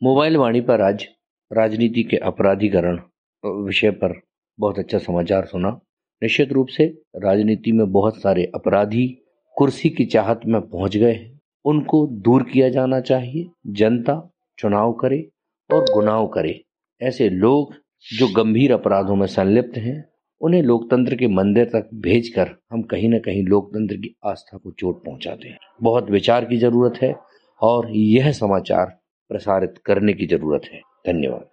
Mobile वाणी पर आज राजनीति के अपराधीकरण विषय पर बहुत अच्छा समाचार सुना। निश्चित रूप से राजनीति में बहुत सारे अपराधी कुर्सी की चाहत में पहुंच गए हैं, उनको दूर किया जाना चाहिए। जनता चुनाव करे और गुनाह करे। ऐसे लोग जो गंभीर अपराधों में संलिप्त हैं, उन्हें लोकतंत्र के मंदिर तक भेजकर हम कहीं ना कहीं लोकतंत्र की आस्था को चोट पहुंचाते हैं। बहुत विचार की जरूरत है और यह समाचार प्रसारित करने की जरूरत है। धन्यवाद।